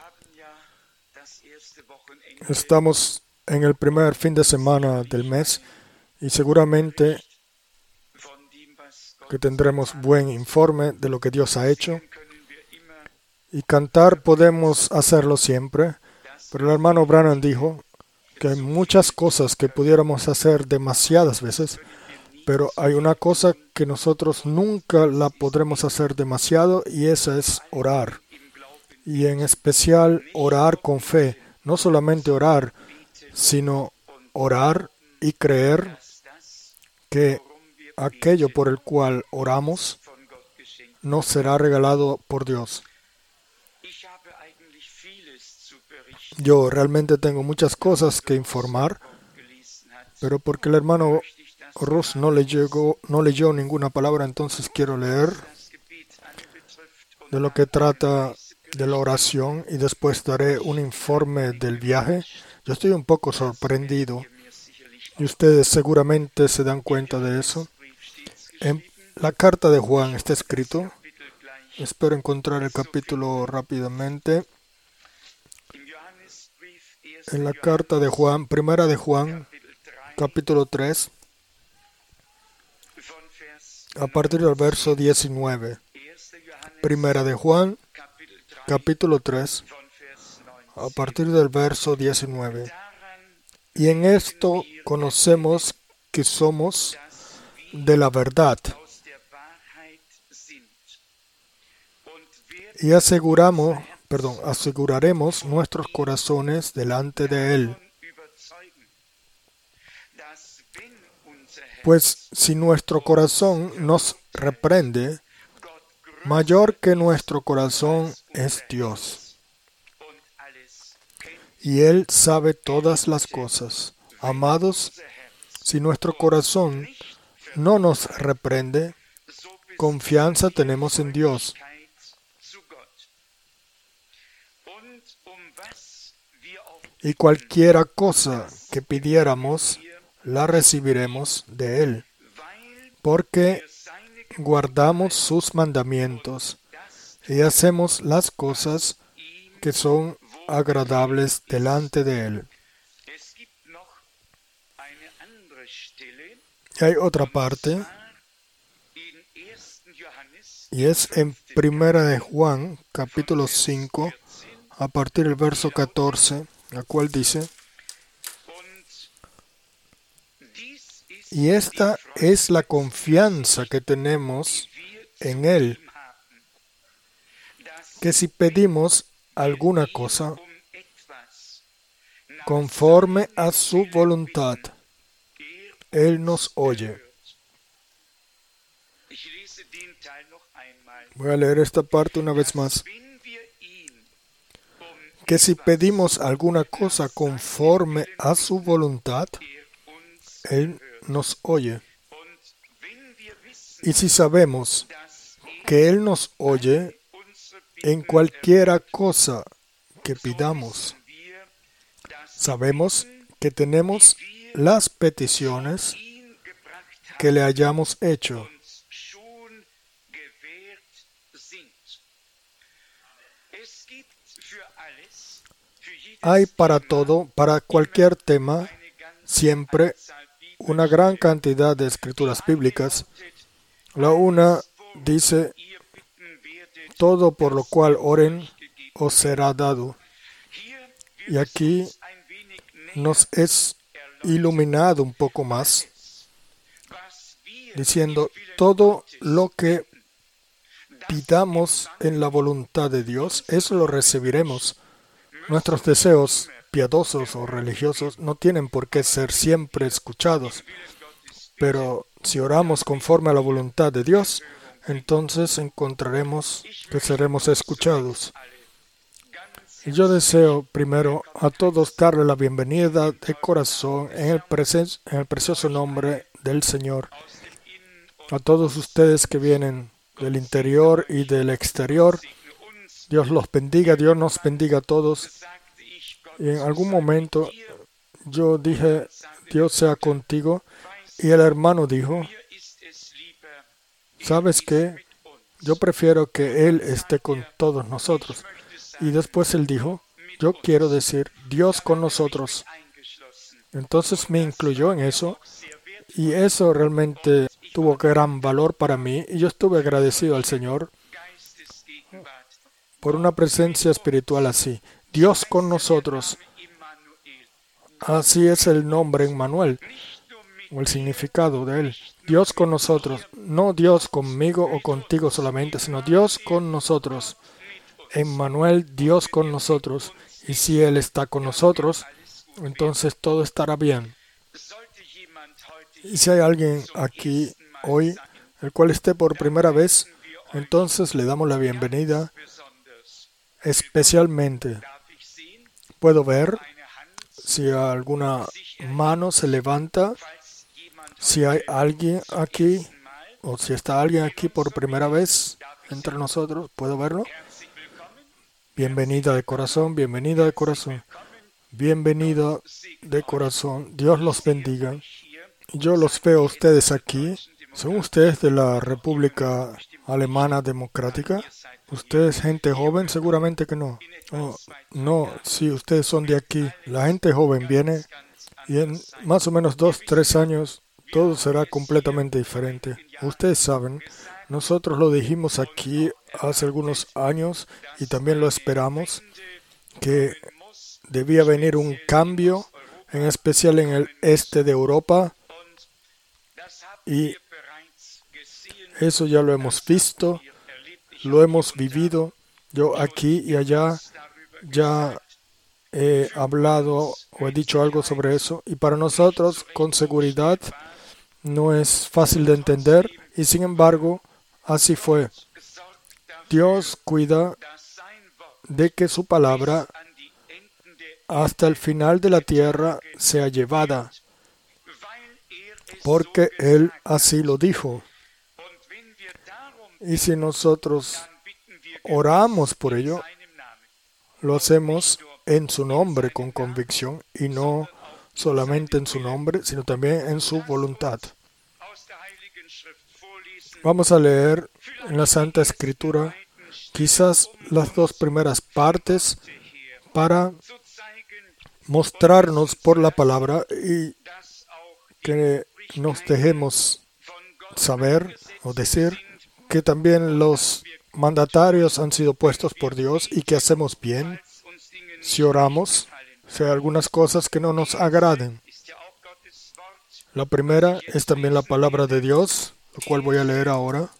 Estamos en el primer fin de semana del mes y seguramente que tendremos buen informe de lo que Dios ha hecho. Y cantar podemos hacerlo siempre, pero el hermano Branham dijo que hay muchas cosas que pudiéramos hacer demasiadas veces, pero hay una cosa que nosotros nunca la podremos hacer demasiado y esa es orar. Y en especial orar con fe. No solamente orar, sino orar y creer que aquello por el cual oramos nos será regalado por Dios. Yo realmente tengo muchas cosas que informar, pero porque el hermano Ross no leyó ninguna palabra, entonces quiero leer de lo que trata de la oración y después daré un informe del viaje. Yo estoy un poco sorprendido y ustedes seguramente se dan cuenta de eso. En la carta de Juan está escrito, espero encontrar el capítulo rápidamente. En la carta de Juan, primera de Juan, capítulo 3, a partir del verso 19. Primera de Juan, capítulo 3, a partir del verso 19. Y en esto conocemos que somos de la verdad. Y aseguraremos nuestros corazones delante de Él. Pues si nuestro corazón nos reprende, mayor que nuestro corazón es Dios. Y Él sabe todas las cosas. Amados, si nuestro corazón no nos reprende, confianza tenemos en Dios. Y cualquiera cosa que pidiéramos, la recibiremos de Él, porque guardamos sus mandamientos y hacemos las cosas que son agradables delante de Él. Y hay otra parte, y es en Primera de Juan, capítulo 5, a partir del verso 14, la cual dice: y esta es la confianza que tenemos en Él, que si pedimos alguna cosa conforme a su voluntad, Él nos oye. Voy a leer esta parte una vez más. Que si pedimos alguna cosa conforme a su voluntad, Él nos oye. Y si sabemos que Él nos oye en cualquiera cosa que pidamos, sabemos que tenemos las peticiones que le hayamos hecho. Hay para todo, para cualquier tema, siempre una gran cantidad de escrituras bíblicas. La una dice: todo por lo cual oren os será dado. Y aquí nos es iluminado un poco más, diciendo: todo lo que pidamos en la voluntad de Dios, eso lo recibiremos. Nuestros deseos piadosos o religiosos no tienen por qué ser siempre escuchados, pero si oramos conforme a la voluntad de Dios, entonces encontraremos que seremos escuchados. Y yo deseo primero a todos darle la bienvenida de corazón en el precioso nombre del Señor. A todos ustedes que vienen del interior y del exterior, Dios los bendiga, Dios nos bendiga a todos. Y en algún momento yo dije: Dios sea contigo. Y el hermano dijo: ¿sabes qué? Yo prefiero que Él esté con todos nosotros. Y después él dijo, yo quiero decir Dios con nosotros. Entonces me incluyó en eso y eso realmente tuvo gran valor para mí y yo estuve agradecido al Señor por una presencia espiritual así. Dios con nosotros. Así es el nombre Emmanuel, o el significado de él. Dios con nosotros. No Dios conmigo o contigo solamente, sino Dios con nosotros. Emmanuel, Dios con nosotros. Y si Él está con nosotros, entonces todo estará bien. Y si hay alguien aquí hoy, el cual esté por primera vez, entonces le damos la bienvenida especialmente. Puedo ver si alguna mano se levanta, si hay alguien aquí, o si está alguien aquí por primera vez entre nosotros. ¿Puedo verlo? Bienvenida de corazón, bienvenida de corazón, bienvenida de corazón. Dios los bendiga. Yo los veo a ustedes aquí. ¿Son ustedes de la República Alemana Democrática? ¿Ustedes gente joven? Seguramente que no. Oh, no, sí, ustedes son de aquí. La gente joven viene y en más o menos 2, 3 años todo será completamente diferente. Ustedes saben, nosotros lo dijimos aquí hace algunos años y también lo esperamos, que debía venir un cambio, en especial en el este de Europa, y eso ya lo hemos visto, lo hemos vivido. Yo aquí y allá ya he hablado o he dicho algo sobre eso, y para nosotros, con seguridad, no es fácil de entender, y sin embargo, así fue. Dios cuida de que su palabra hasta el final de la tierra sea llevada, porque Él así lo dijo. Y si nosotros oramos por ello, lo hacemos en su nombre con convicción, y no solamente en su nombre, sino también en su voluntad. Vamos a leer en la Santa Escritura quizás las 2 primeras partes para mostrarnos por la palabra y que nos dejemos saber o decir que también los mandatarios han sido puestos por Dios y que hacemos bien si oramos, si hay algunas cosas que no nos agraden. La primera es también la palabra de Dios, lo cual voy a leer ahora.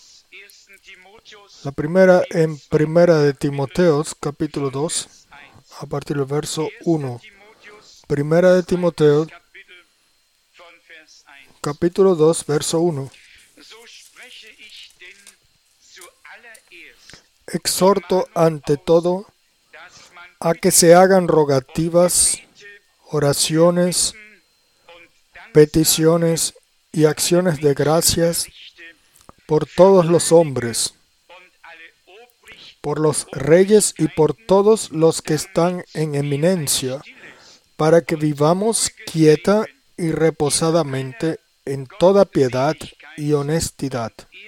La primera en Primera de Timoteos, capítulo 2, a partir del verso 1. Primera de Timoteo, capítulo 2, verso 1. Exhorto ante todo a que se hagan rogativas, oraciones, peticiones y acciones de gracias por todos los hombres, por los reyes y por todos los que están en eminencia, para que vivamos quieta y reposadamente en toda piedad y honestidad.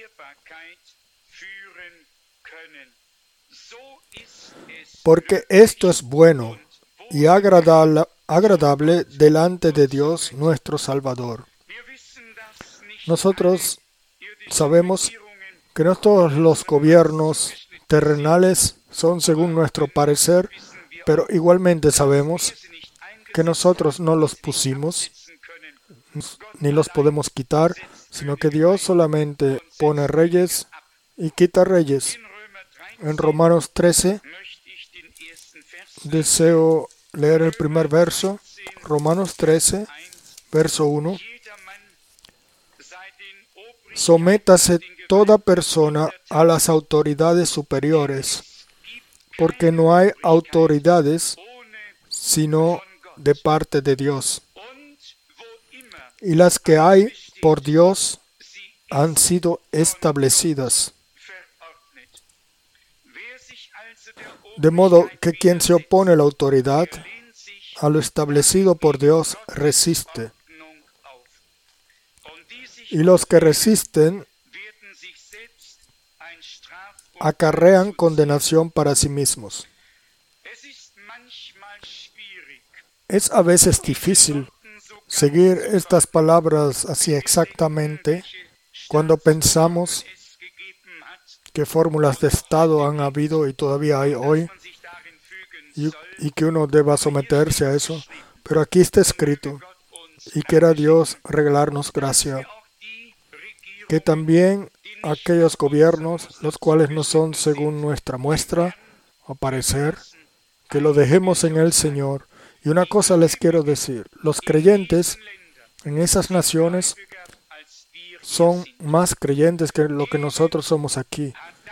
Porque esto es bueno y agradable delante de Dios nuestro Salvador. Nosotros sabemos que no todos los gobiernos terrenales son según nuestro parecer, pero igualmente sabemos que nosotros no los pusimos, ni los podemos quitar, sino que Dios solamente pone reyes y quita reyes. En Romanos 13, deseo leer el primer verso, Romanos 13, verso 1. Sométase toda persona a las autoridades superiores, porque no hay autoridades sino de parte de Dios. Y las que hay por Dios han sido establecidas. De modo que quien se opone a la autoridad, a lo establecido por Dios, resiste. Y los que resisten acarrean condenación para sí mismos. Es a veces difícil seguir estas palabras así exactamente cuando pensamos qué fórmulas de estado han habido y todavía hay hoy y que uno deba someterse a eso. Pero aquí está escrito, y quiera Dios regalarnos gracia, que también aquellos gobiernos, los cuales no son según nuestra muestra o parecer, que lo dejemos en el Señor. Y una cosa les quiero decir, los creyentes en esas naciones son más creyentes que lo que nosotros somos aquí.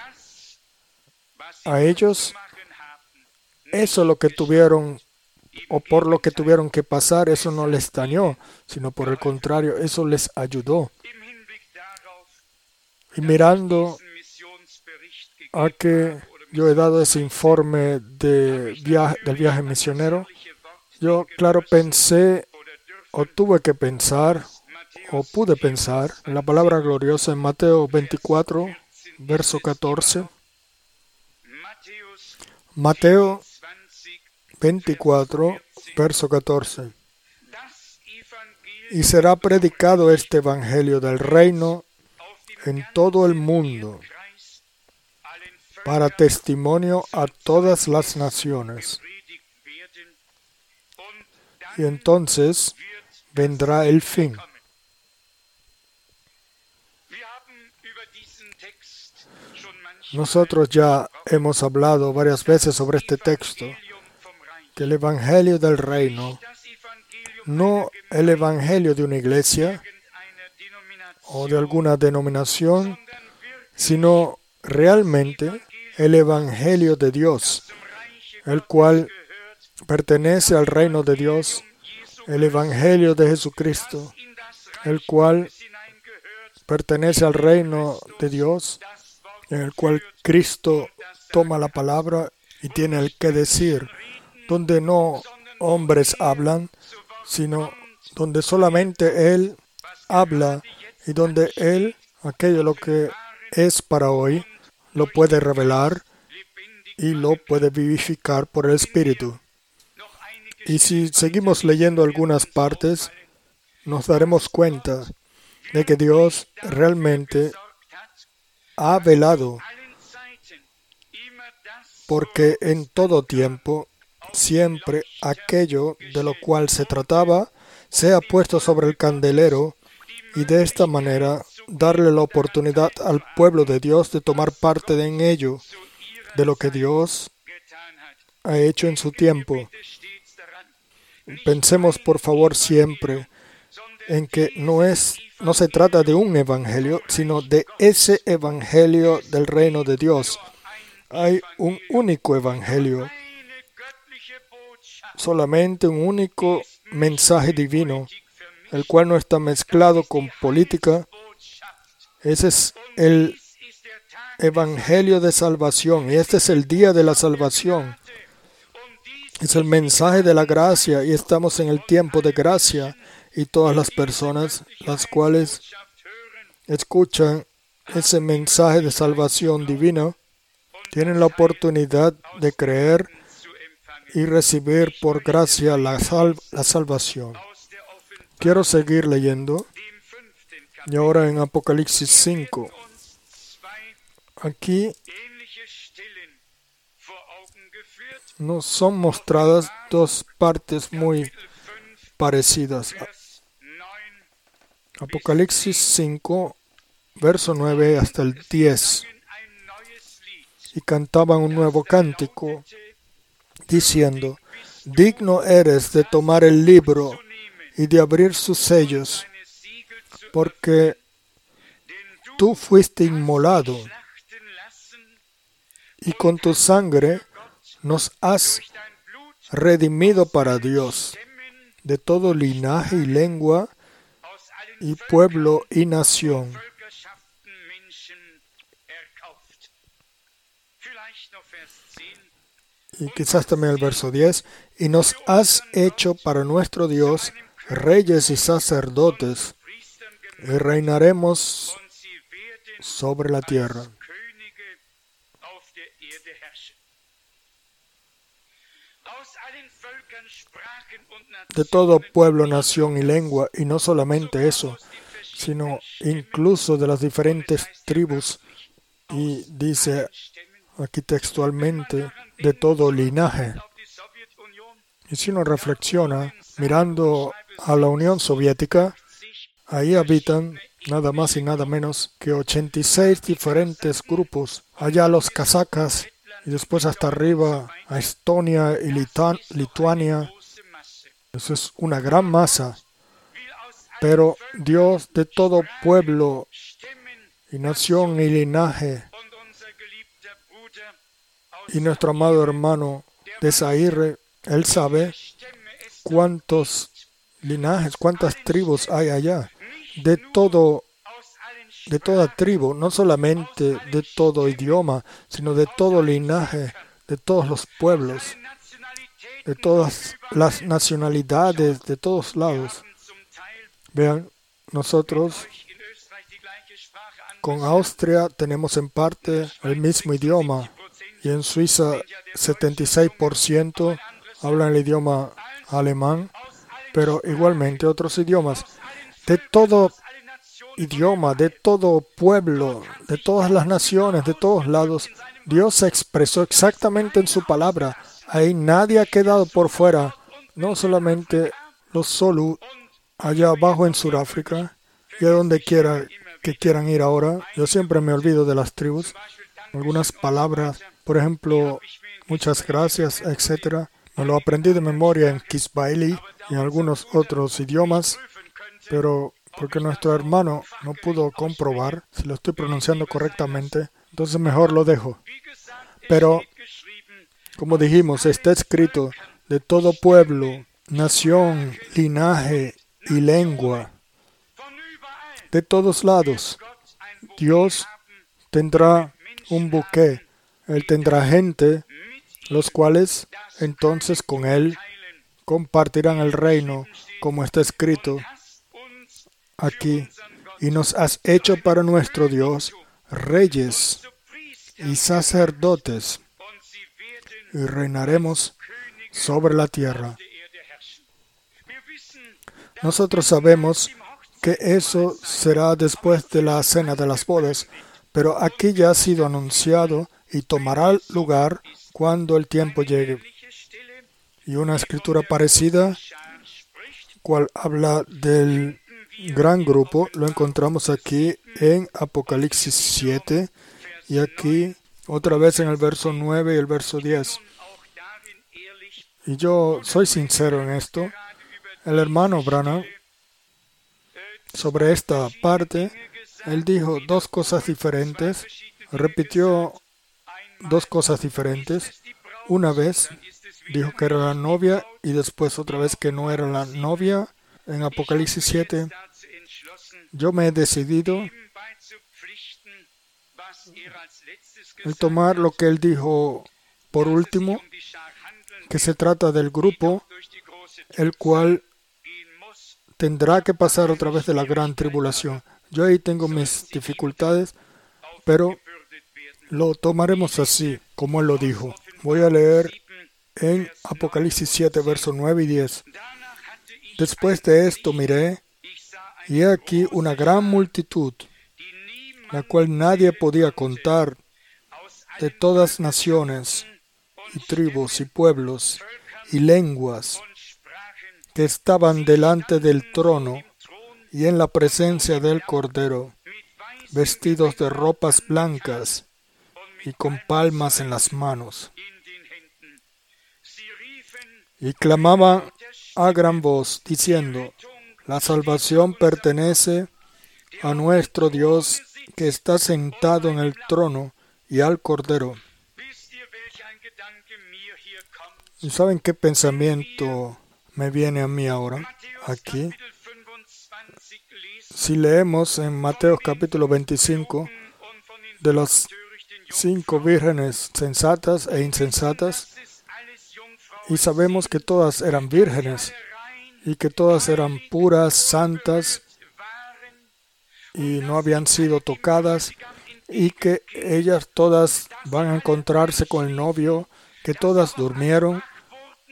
A ellos, eso lo que tuvieron, o por lo que tuvieron que pasar, eso no les dañó, sino por el contrario, eso les ayudó. Y mirando a que yo he dado ese informe del viaje misionero, yo, claro, pensé, o tuve que pensar, o pude pensar, en la palabra gloriosa en Mateo 24, verso 14. Mateo 24, verso 14. Y será predicado este evangelio del reino en todo el mundo, para testimonio a todas las naciones. Y entonces vendrá el fin. Nosotros ya hemos hablado varias veces sobre este texto, que el evangelio del reino, no el evangelio de una iglesia o de alguna denominación, sino realmente el evangelio de Dios, el cual pertenece al reino de Dios, el evangelio de Jesucristo, el cual pertenece al reino de Dios, en el cual Cristo toma la palabra y tiene el que decir, donde no hombres hablan, sino donde solamente Él habla y donde Él, aquello lo que es para hoy, lo puede revelar y lo puede vivificar por el Espíritu. Y si seguimos leyendo algunas partes, nos daremos cuenta de que Dios realmente ha velado porque en todo tiempo, siempre aquello de lo cual se trataba sea puesto sobre el candelero y de esta manera darle la oportunidad al pueblo de Dios de tomar parte en ello, de lo que Dios ha hecho en su tiempo. Pensemos por favor siempre en que no se trata de un evangelio, sino de ese evangelio del reino de Dios. Hay un único evangelio, solamente un único mensaje divino, el cual no está mezclado con política. Ese es el evangelio de salvación y este es el día de la salvación. Es el mensaje de la gracia y estamos en el tiempo de gracia y todas las personas las cuales escuchan ese mensaje de salvación divina tienen la oportunidad de creer y recibir por gracia la salvación. Quiero seguir leyendo. Y ahora en Apocalipsis 5. Aquí nos son mostradas dos partes muy parecidas. Apocalipsis 5, verso 9 hasta el 10. Y cantaban un nuevo cántico, diciendo: digno eres de tomar el libro y de abrir sus sellos, porque tú fuiste inmolado, y con tu sangre nos has redimido para Dios, de todo linaje y lengua, y pueblo y nación. Y quizás también el verso 10, y nos has hecho para nuestro Dios reyes y sacerdotes, y reinaremos sobre la tierra. de todo pueblo, nación y lengua, y no solamente eso, sino incluso de las diferentes tribus, y dice aquí textualmente, de todo linaje. Y si uno reflexiona, mirando a la Unión Soviética, ahí habitan nada más y nada menos que 86 diferentes grupos. Allá los casacas, y después hasta arriba a Estonia y Lituania. Eso es una gran masa. Pero Dios de todo pueblo y nación y linaje, y nuestro amado hermano de Zaire, él sabe cuántos linajes, cuántas tribus hay allá, de toda tribu, no solamente de todo idioma, sino de todo linaje, de todos los pueblos, de todas las nacionalidades, de todos lados. Vean, nosotros con Austria tenemos en parte el mismo idioma, y en Suiza 76% hablan el idioma alemán, pero igualmente otros idiomas. De todo idioma, de todo pueblo, de todas las naciones, de todos lados, Dios se expresó exactamente en su palabra. Ahí nadie ha quedado por fuera, no solamente los Zulu allá abajo en Sudáfrica, y a donde quiera que quieran ir ahora. Yo siempre me olvido de las tribus, algunas palabras, por ejemplo, muchas gracias, etc. Me lo aprendí de memoria en Kiswahili y en algunos otros idiomas, pero porque nuestro hermano no pudo comprobar si lo estoy pronunciando correctamente, entonces mejor lo dejo. Pero, como dijimos, está escrito de todo pueblo, nación, linaje y lengua. De todos lados, Dios tendrá un buque. Él tendrá gente, los cuales entonces con Él compartirán el reino, como está escrito aquí. Y nos has hecho para nuestro Dios reyes y sacerdotes, y reinaremos sobre la tierra. Nosotros sabemos que eso será después de la cena de las bodas, pero aquí ya ha sido anunciado y tomará lugar cuando el tiempo llegue. Y una escritura parecida, cual habla del gran grupo, lo encontramos aquí en Apocalipsis 7, y aquí otra vez en el verso 9 y el verso 10. Y yo soy sincero en esto. El hermano Branham, sobre esta parte, él dijo dos cosas diferentes, repitió dos cosas diferentes. Una vez dijo que era la novia y después otra vez que no era la novia. En Apocalipsis 7, yo me he decidido el tomar lo que él dijo por último, que se trata del grupo, el cual tendrá que pasar otra vez de la gran tribulación. Yo ahí tengo mis dificultades, pero lo tomaremos así, como él lo dijo. Voy a leer en Apocalipsis 7, versos 9 y 10. Después de esto miré, y he aquí una gran multitud, la cual nadie podía contar, de todas naciones, y tribus, y pueblos, y lenguas, que estaban delante del trono y en la presencia del Cordero, vestidos de ropas blancas y con palmas en las manos. Y clamaban a gran voz, diciendo: la salvación pertenece a nuestro Dios, que está sentado en el trono, y al Cordero. ¿Y saben qué pensamiento me viene a mí ahora, aquí? Si leemos en Mateo capítulo 25, de las 5 vírgenes sensatas e insensatas, y sabemos que todas eran vírgenes, y que todas eran puras, santas, y no habían sido tocadas, y que ellas todas van a encontrarse con el novio, que todas durmieron,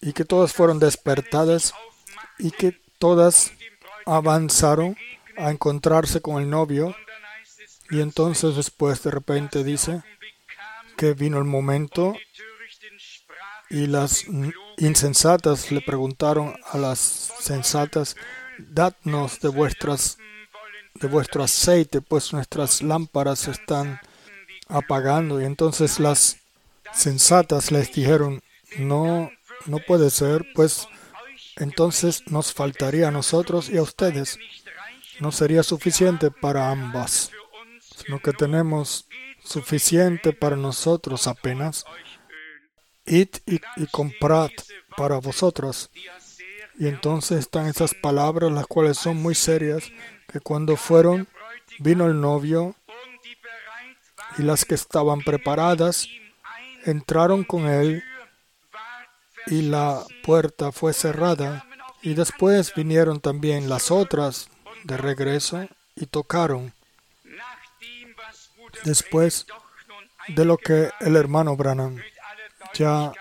y que todas fueron despertadas y que todas avanzaron a encontrarse con el novio. Y entonces después de repente dice que vino el momento y las insensatas le preguntaron a las sensatas: dadnos de vuestro aceite, pues nuestras lámparas se están apagando. Y entonces las sensatas les dijeron: no puede ser, pues entonces nos faltaría a nosotros y a ustedes. No sería suficiente para ambas, sino que tenemos suficiente para nosotros apenas. Id y comprad para vosotros. Y entonces están esas palabras, las cuales son muy serias, que cuando fueron, vino el novio, y las que estaban preparadas entraron con él, y la puerta fue cerrada. Y después vinieron también las otras de regreso y tocaron. Después de lo que el hermano Branham ya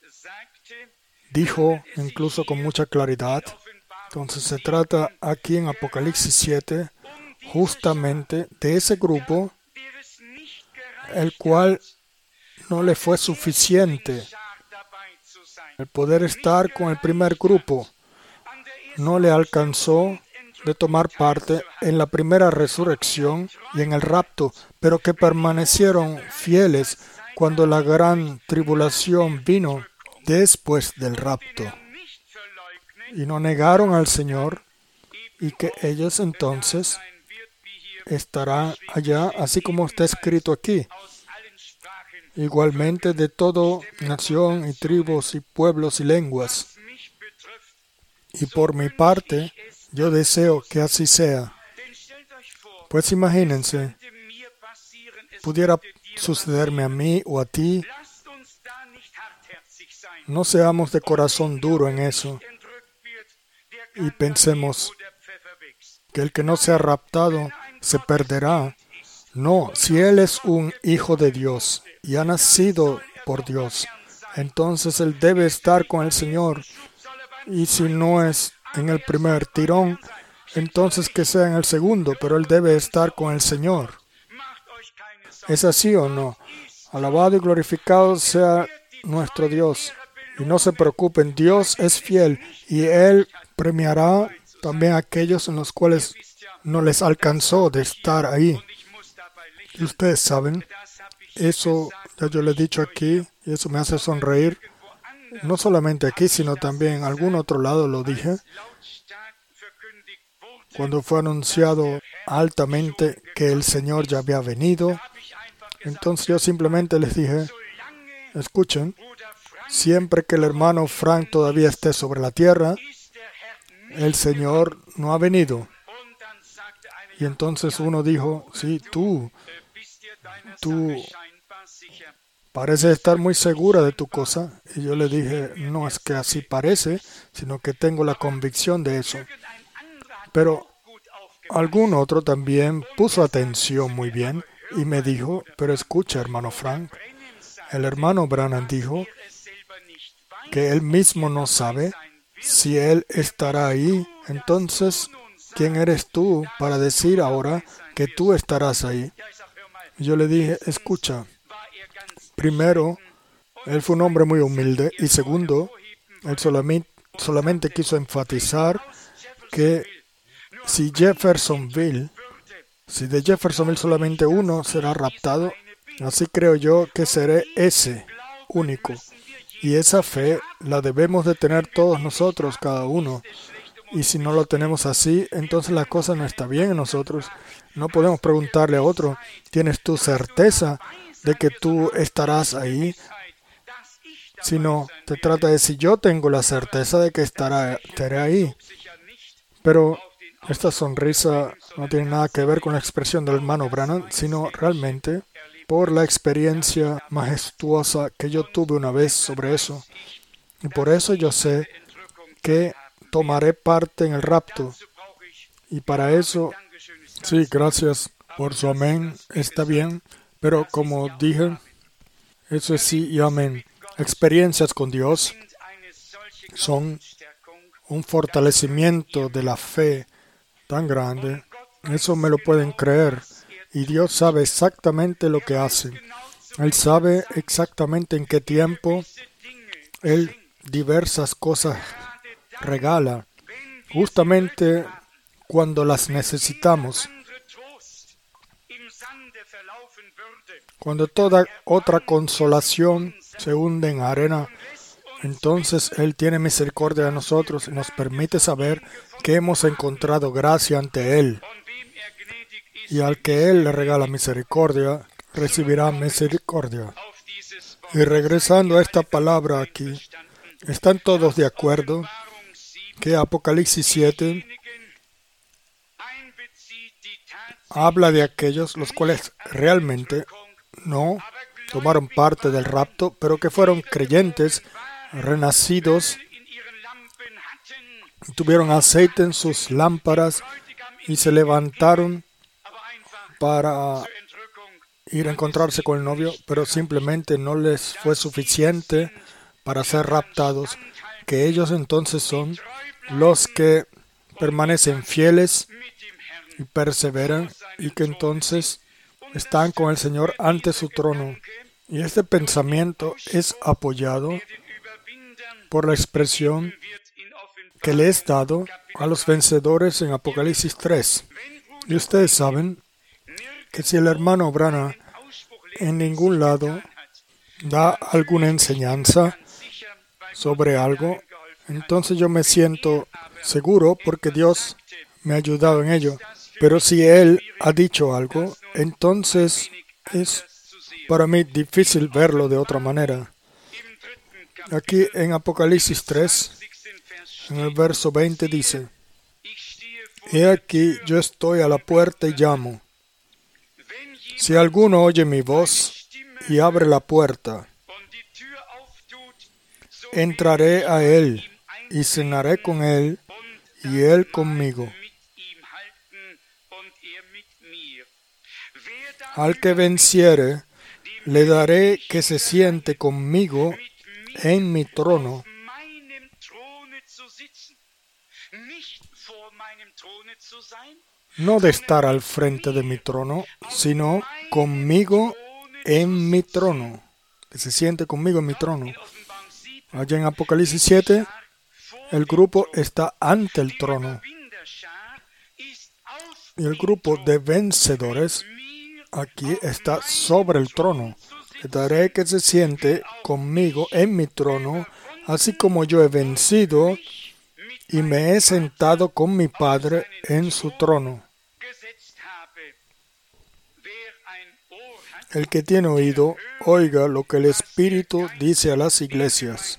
dijo, incluso con mucha claridad. Entonces se trata aquí en Apocalipsis 7 justamente de ese grupo, el cual no le fue suficiente el poder estar con el primer grupo. No le alcanzó de tomar parte en la primera resurrección y en el rapto, pero que permanecieron fieles cuando la gran tribulación vino después del rapto. Y no negaron al Señor, y que ellos entonces estarán allá, así como está escrito aquí. Igualmente de toda nación y tribus y pueblos y lenguas. Y por mi parte, yo deseo que así sea. Pues imagínense, pudiera sucederme a mí o a ti. No seamos de corazón duro en eso y pensemos que el que no sea raptado se perderá. No, si él es un hijo de Dios y ha nacido por Dios, entonces él debe estar con el Señor. Y si no es en el primer tirón, entonces que sea en el segundo, pero él debe estar con el Señor. ¿Es así o no? Alabado y glorificado sea nuestro Dios. Y no se preocupen, Dios es fiel y Él premiará también a aquellos en los cuales no les alcanzó de estar ahí. Y ustedes saben, eso ya yo le he dicho aquí y eso me hace sonreír. No solamente aquí, sino también en algún otro lado lo dije. Cuando fue anunciado altamente que el Señor ya había venido, entonces yo simplemente les dije: escuchen, siempre que el hermano Frank todavía esté sobre la tierra, el Señor no ha venido. Y entonces uno dijo: sí, tú pareces estar muy segura de tu cosa. Y yo le dije: no es que así parece, sino que tengo la convicción de eso. Pero algún otro también puso atención muy bien y me dijo: pero escucha, hermano Frank, el hermano Branham dijo que él mismo no sabe si él estará ahí. Entonces, ¿quién eres tú para decir ahora que tú estarás ahí? Yo le dije: escucha, primero, él fue un hombre muy humilde, y segundo, él solamente quiso enfatizar que si de Jeffersonville solamente uno será raptado, así creo yo que seré ese único. Y esa fe la debemos de tener todos nosotros, cada uno. Y si no lo tenemos así, entonces la cosa no está bien en nosotros. No podemos preguntarle a otro: ¿tienes tu certeza de que tú estarás ahí? Sino, te trata de si yo tengo la certeza de que estaré ahí. Pero esta sonrisa no tiene nada que ver con la expresión del hermano Branham, sino realmente por la experiencia majestuosa que yo tuve una vez sobre eso. Y por eso yo sé que tomaré parte en el rapto. Y para eso, sí, gracias por su amén, está bien. Pero como dije, eso es sí y amén. Experiencias con Dios son un fortalecimiento de la fe tan grande. Eso me lo pueden creer. Y Dios sabe exactamente lo que hace. Él sabe exactamente en qué tiempo Él diversas cosas regala, justamente cuando las necesitamos. Cuando toda otra consolación se hunde en arena, entonces Él tiene misericordia de nosotros y nos permite saber que hemos encontrado gracia ante Él. Y al que Él le regala misericordia, recibirá misericordia. Y regresando a esta palabra aquí, ¿están todos de acuerdo que Apocalipsis 7 habla de aquellos los cuales realmente no tomaron parte del rapto, pero que fueron creyentes, renacidos, tuvieron aceite en sus lámparas y se levantaron para ir a encontrarse con el novio, pero simplemente no les fue suficiente para ser raptados, que ellos entonces son los que permanecen fieles y perseveran y que entonces están con el Señor ante su trono. Y este pensamiento es apoyado por la expresión que le es dado a los vencedores en Apocalipsis 3. Y ustedes saben que si el hermano Branham en ningún lado da alguna enseñanza sobre algo, entonces yo me siento seguro porque Dios me ha ayudado en ello. Pero si Él ha dicho algo, entonces es para mí difícil verlo de otra manera. Aquí en Apocalipsis 3, en el verso 20 dice: He aquí, yo estoy a la puerta y llamo. Si alguno oye mi voz y abre la puerta, entraré a él y cenaré con él y él conmigo. Al que venciere, le daré que se siente conmigo en mi trono, no de estar al frente de mi trono, sino conmigo en mi trono, que se siente conmigo en mi trono. Allá en Apocalipsis 7, el grupo está ante el trono. Y el grupo de vencedores aquí está sobre el trono. Le daré que se siente conmigo en mi trono, así como yo he vencido y me he sentado con mi Padre en su trono. El que tiene oído, oiga lo que el Espíritu dice a las iglesias.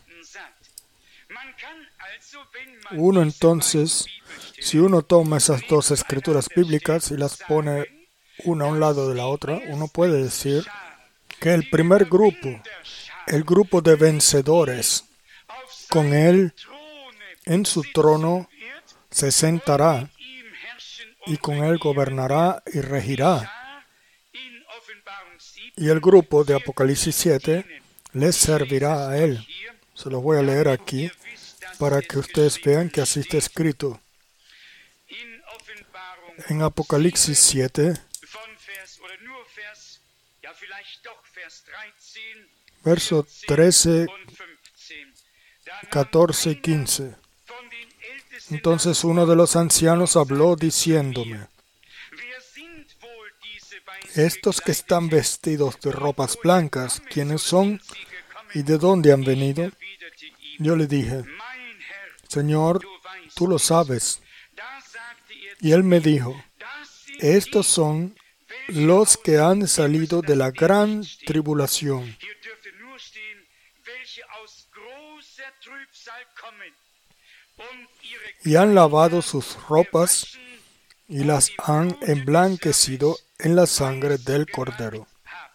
Uno entonces, si uno toma esas dos escrituras bíblicas y las pone una a un lado de la otra, uno puede decir que el primer grupo, el grupo de vencedores, con Él en su trono se sentará y con Él gobernará y regirá. Y el grupo de Apocalipsis 7 les servirá a Él. Se los voy a leer aquí para que ustedes vean que así está escrito. En Apocalipsis 7, versos 13, 14 y 15. Entonces uno de los ancianos habló diciéndome: estos que están vestidos de ropas blancas, ¿quiénes son y de dónde han venido? Yo le dije: Señor, tú lo sabes. Y él me dijo: estos son los que han salido de la gran tribulación. Y han lavado sus ropas y las han emblanquecido en la sangre del Cordero.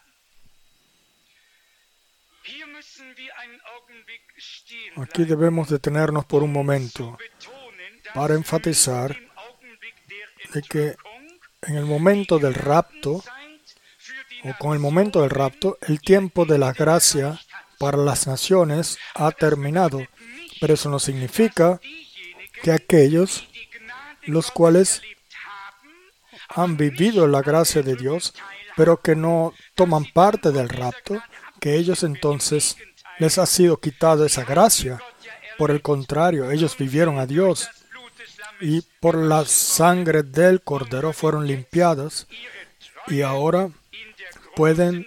Aquí debemos detenernos por un momento para enfatizar de que en el momento del rapto, o con el momento del rapto, el tiempo de la gracia para las naciones ha terminado, Pero eso no significa que aquellos los cuales han vivido la gracia de Dios, pero que no toman parte del rapto, que ellos entonces les ha sido quitada esa gracia. Por el contrario, ellos vivieron a Dios y por la sangre del Cordero fueron limpiados y ahora pueden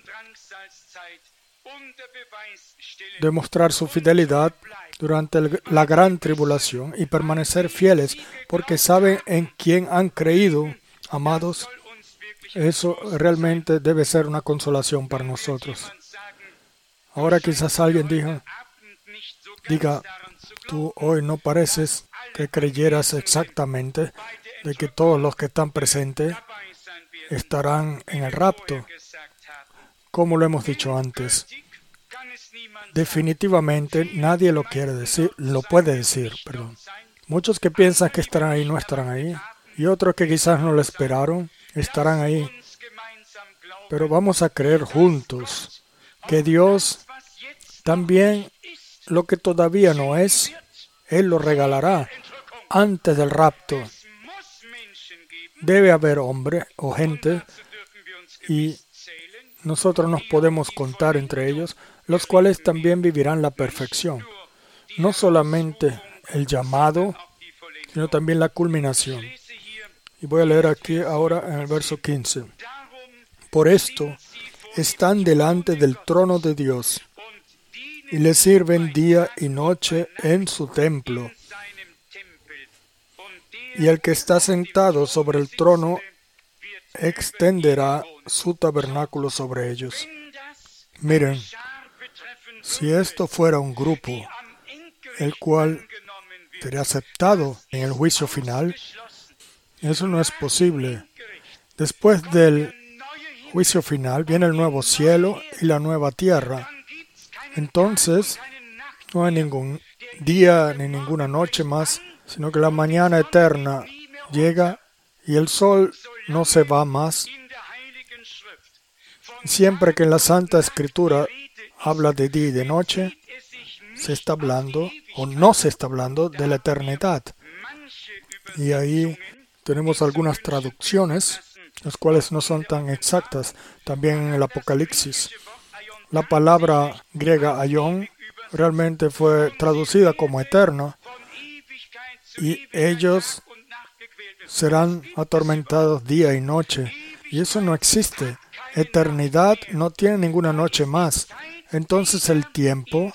demostrar su fidelidad durante la gran tribulación y permanecer fieles porque saben en quién han creído. Amados, eso realmente debe ser una consolación para nosotros. Ahora quizás alguien diga, tú hoy no pareces que creyeras exactamente de que todos los que están presentes estarán en el rapto. Como lo hemos dicho antes, definitivamente nadie lo puede decir. Muchos que piensan que estarán ahí no estarán ahí, y otros que quizás no lo esperaron estarán ahí. Pero vamos a creer juntos que Dios también lo que todavía no es, Él lo regalará antes del rapto. Debe haber hombre o gente, y nosotros nos podemos contar entre ellos, los cuales también vivirán la perfección. No solamente el llamado, sino también la culminación. Y voy a leer aquí ahora en el verso 15. Por esto están delante del trono de Dios y le sirven día y noche en su templo. Y el que está sentado sobre el trono extenderá su tabernáculo sobre ellos. Miren, si esto fuera un grupo, el cual sería aceptado en el juicio final, eso no es posible. Después del juicio final viene el nuevo cielo y la nueva tierra. Entonces, no hay ningún día ni ninguna noche más, sino que la mañana eterna llega y el sol no se va más. Siempre que en la Santa Escritura habla de día y de noche, se está hablando o no se está hablando de la eternidad. Y ahí tenemos algunas traducciones, las cuales no son tan exactas. También en el Apocalipsis, la palabra griega aion realmente fue traducida como eterno, y ellos serán atormentados día y noche. Y eso no existe. Eternidad no tiene ninguna noche más. Entonces el tiempo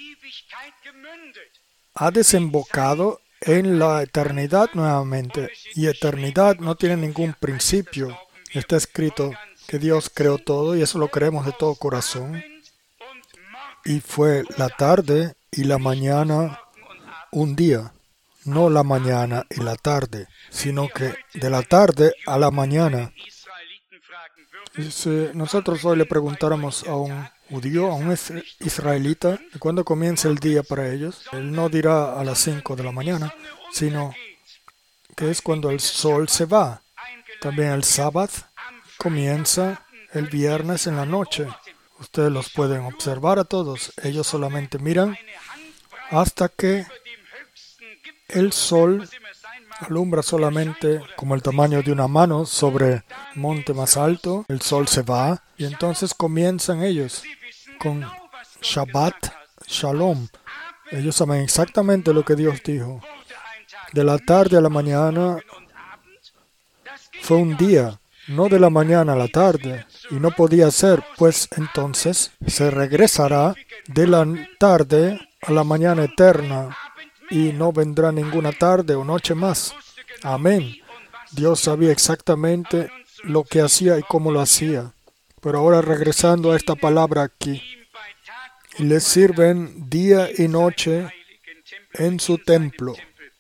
ha desembocado en la eternidad nuevamente. Y eternidad no tiene ningún principio. Está escrito que Dios creó todo y eso lo creemos de todo corazón. Y fue la tarde y la mañana un día. No la mañana y la tarde, sino que de la tarde a la mañana. Y si nosotros hoy le preguntáramos a un judío, a un israelita, de cuándo comienza el día para ellos, él no dirá a las 5 de la mañana, sino que es cuando el sol se va. También el sábado comienza el viernes en la noche. Ustedes los pueden observar a todos. Ellos solamente miran hasta que el sol alumbra solamente como el tamaño de una mano sobre el monte más alto. El sol se va y entonces comienzan ellos con Shabbat Shalom. Ellos saben exactamente lo que Dios dijo. De la tarde a la mañana fue un día, no de la mañana a la tarde. Y no podía ser, pues entonces se regresará de la tarde a la mañana eterna. Y no vendrá ninguna tarde o noche más. Amén. Dios sabía exactamente lo que hacía y cómo lo hacía. Pero ahora regresando a esta palabra aquí. Y les sirven día y noche en su templo.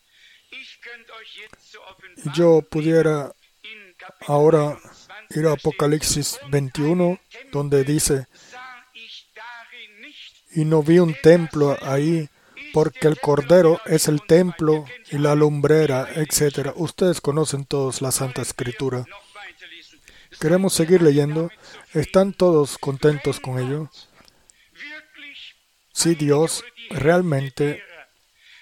Y yo pudiera ahora ir a Apocalipsis 21, donde dice, y no vi un templo ahí, porque el Cordero es el templo y la lumbrera, etc. Ustedes conocen todos la Santa Escritura. Queremos seguir leyendo. ¿Están todos contentos con ello? Si Dios realmente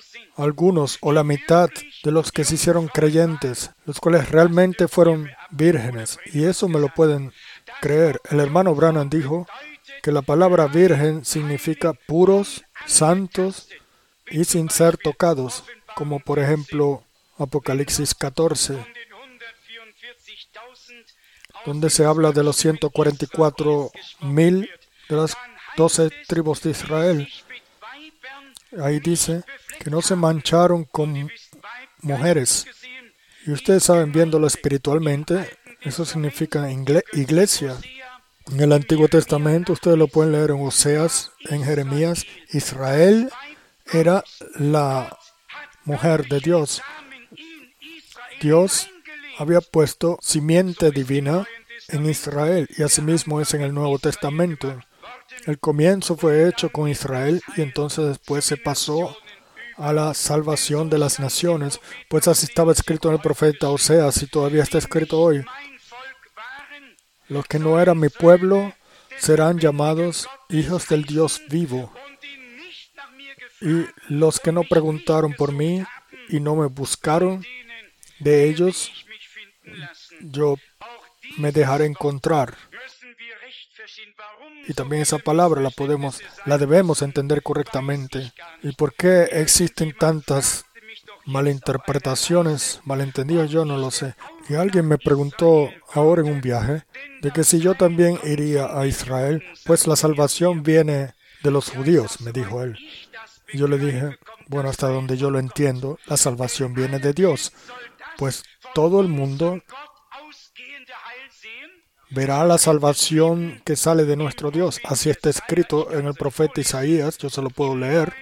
algunos o la mitad de los que se hicieron creyentes, los cuales realmente fueron vírgenes. Y eso me lo pueden creer. El hermano Branham dijo que la palabra virgen significa puros, santos y sin ser tocados, como por ejemplo Apocalipsis 14, donde se habla de los 144,000 de las 12 tribus de Israel. Ahí dice que no se mancharon con mujeres. Y ustedes saben, viéndolo espiritualmente, eso significa iglesia. En el Antiguo Testamento, ustedes lo pueden leer en Oseas, en Jeremías. Israel era la mujer de Dios. Dios había puesto simiente divina en Israel, y asimismo es en el Nuevo Testamento. El comienzo fue hecho con Israel y entonces después se pasó a la salvación de las naciones, pues así estaba escrito en el profeta Oseas y todavía está escrito hoy. Los que no eran mi pueblo serán llamados hijos del Dios vivo. Y los que no preguntaron por mí y no me buscaron, de ellos yo me dejaré encontrar. Y también esa palabra la debemos entender correctamente. ¿Y por qué existen tantas malinterpretaciones, malentendidos? Yo no lo sé. Y alguien me preguntó ahora en un viaje de que si yo también iría a Israel, pues la salvación viene de los judíos, me dijo él. Y yo le dije, bueno, hasta donde yo lo entiendo, la salvación viene de Dios, pues todo el mundo verá la salvación que sale de nuestro Dios. Así está escrito en el profeta Isaías, yo se lo puedo leer.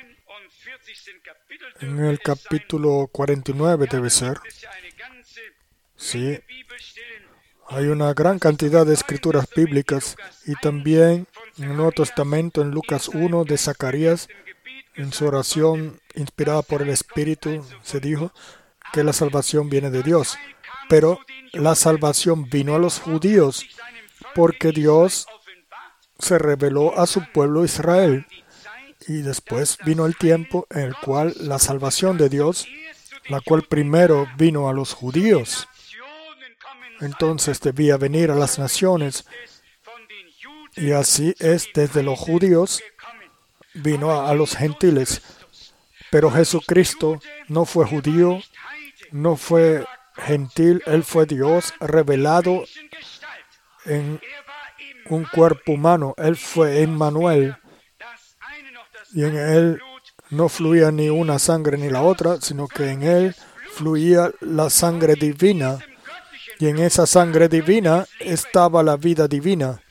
En el capítulo 49 debe ser. Sí. Hay una gran cantidad de escrituras bíblicas y también en el Nuevo Testamento, en Lucas 1 de Zacarías, en su oración inspirada por el Espíritu, se dijo que la salvación viene de Dios. Pero la salvación vino a los judíos porque Dios se reveló a su pueblo Israel. Y después vino el tiempo en el cual la salvación de Dios, la cual primero vino a los judíos, entonces debía venir a las naciones. Y así es, desde los judíos vino a los gentiles. Pero Jesucristo no fue judío, no fue gentil, Él fue Dios revelado en un cuerpo humano. Él fue Emmanuel. Y en Él no fluía ni una sangre ni la otra, sino que en Él fluía la sangre divina. Y en esa sangre divina estaba la vida divina.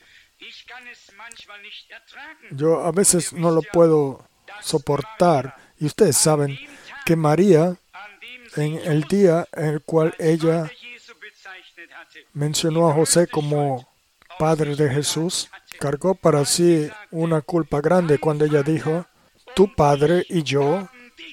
Yo a veces no lo puedo soportar. Y ustedes saben que María, en el día en el cual ella mencionó a José como padre de Jesús, cargó para sí una culpa grande cuando ella dijo, tu padre y yo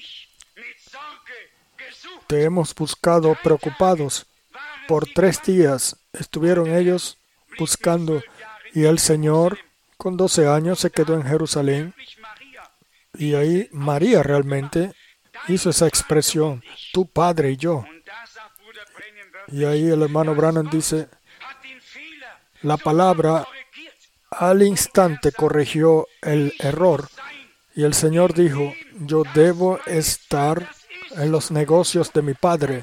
te hemos buscado preocupados. Por 3 días estuvieron ellos buscando y el Señor con 12 años se quedó en Jerusalén y ahí María realmente hizo esa expresión, tu padre y yo. Y ahí el hermano Branham dice, la palabra al instante corrigió el error y el Señor dijo, yo debo estar en los negocios de mi padre.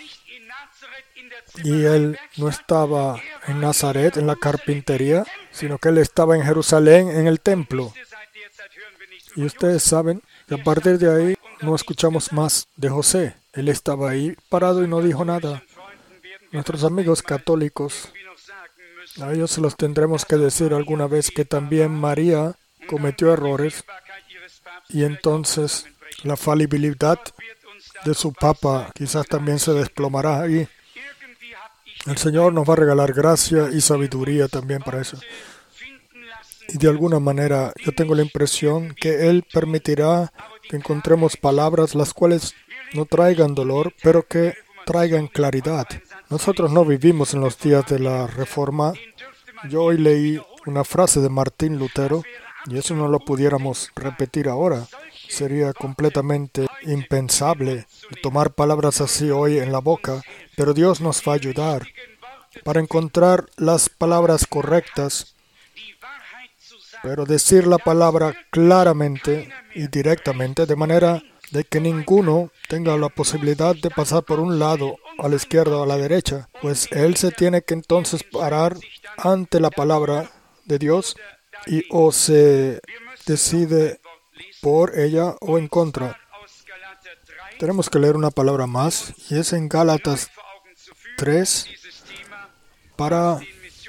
Y él no estaba en Nazaret, en la carpintería, sino que él estaba en Jerusalén, en el templo. Y ustedes saben que a partir de ahí no escuchamos más de José. Él estaba ahí parado y no dijo nada. Nuestros amigos católicos, a ellos se los tendremos que decir alguna vez que también María cometió errores y entonces la falibilidad de su Papa quizás también se desplomará ahí. El Señor nos va a regalar gracia y sabiduría también para eso. Y de alguna manera yo tengo la impresión que Él permitirá que encontremos palabras las cuales no traigan dolor, pero que traigan claridad. Nosotros no vivimos en los días de la Reforma. Yo hoy leí una frase de Martín Lutero y eso no lo pudiéramos repetir ahora. Sería completamente impensable tomar palabras así hoy en la boca, pero Dios nos va a ayudar para encontrar las palabras correctas, pero decir la palabra claramente y directamente, de manera de que ninguno tenga la posibilidad de pasar por un lado, a la izquierda o a la derecha, pues él se tiene que entonces parar ante la palabra de Dios y o se decide por ella o en contra. Tenemos que leer una palabra más, y es en Gálatas 3, para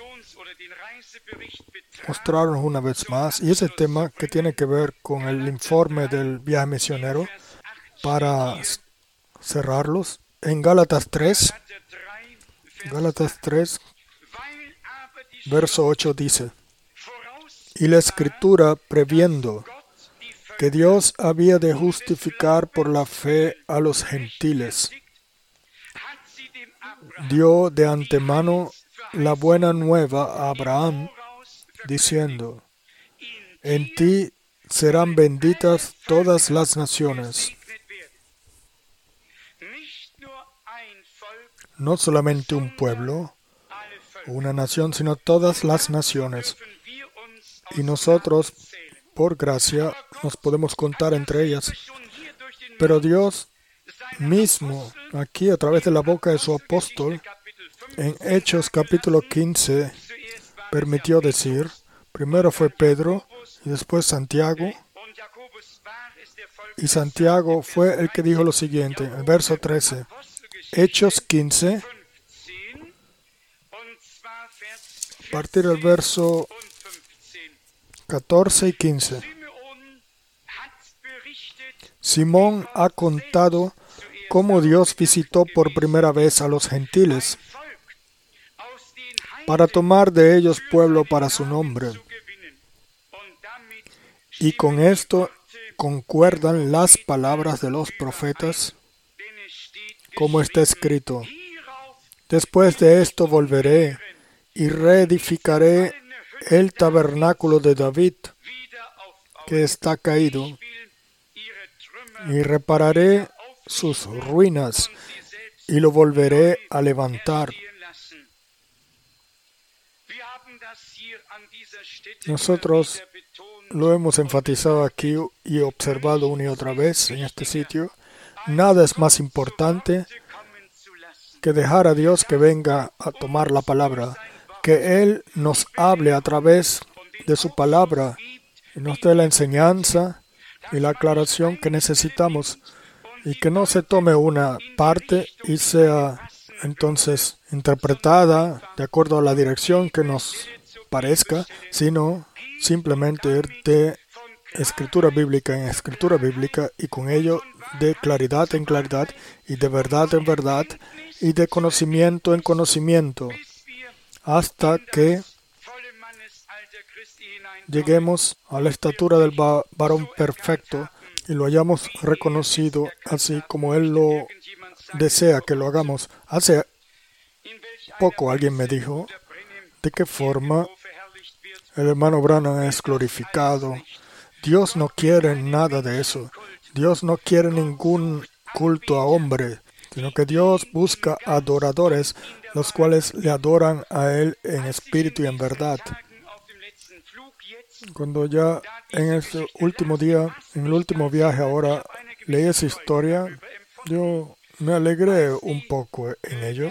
mostrarnos una vez más, y ese tema que tiene que ver con el informe del viaje misionero, para cerrarlos. En Gálatas 3, verso 8 dice: y la Escritura, previendo que Dios había de justificar por la fe a los gentiles, dio de antemano la buena nueva a Abraham, diciendo: en ti serán benditas todas las naciones. No solamente un pueblo, una nación, sino todas las naciones. Y nosotros, por gracia, nos podemos contar entre ellas. Pero Dios mismo, aquí a través de la boca de su apóstol, en Hechos capítulo 15, permitió decir, primero fue Pedro y después Santiago, y Santiago fue el que dijo lo siguiente, en el verso 13, Hechos 15, a partir del verso 14 y 15. Simón ha contado cómo Dios visitó por primera vez a los gentiles para tomar de ellos pueblo para su nombre. Y con esto concuerdan las palabras de los profetas, como está escrito: después de esto volveré y reedificaré el tabernáculo de David, que está caído, y repararé sus ruinas, y lo volveré a levantar. Nosotros lo hemos enfatizado aquí y observado una y otra vez en este sitio. Nada es más importante que dejar a Dios que venga a tomar la palabra, que Él nos hable a través de su palabra y nos dé la enseñanza y la aclaración que necesitamos, y que no se tome una parte y sea entonces interpretada de acuerdo a la dirección que nos parezca, sino simplemente ir de escritura bíblica en escritura bíblica, y con ello de claridad en claridad y de verdad en verdad y de conocimiento en conocimiento, hasta que lleguemos a la estatura del varón perfecto y lo hayamos reconocido así como Él lo desea que lo hagamos. Hace poco alguien me dijo de qué forma el hermano Branham es glorificado. Dios no quiere nada de eso. Dios no quiere ningún culto a hombre, sino que Dios busca adoradores, los cuales le adoran a Él en espíritu y en verdad. Cuando ya en este último día, en el último viaje ahora, leí esa historia, yo me alegré un poco en ello.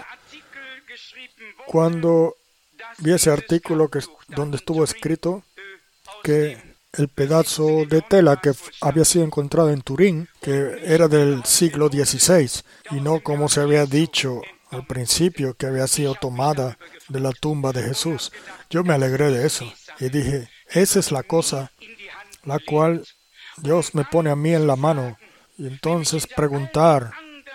Cuando vi ese artículo donde estuvo escrito que el pedazo de tela que había sido encontrado en Turín, que era del siglo XVI, y no como se había dicho al principio, que había sido tomada de la tumba de Jesús. Yo me alegré de eso y dije, esa es la cosa la cual Dios me pone a mí en la mano, y entonces preguntar,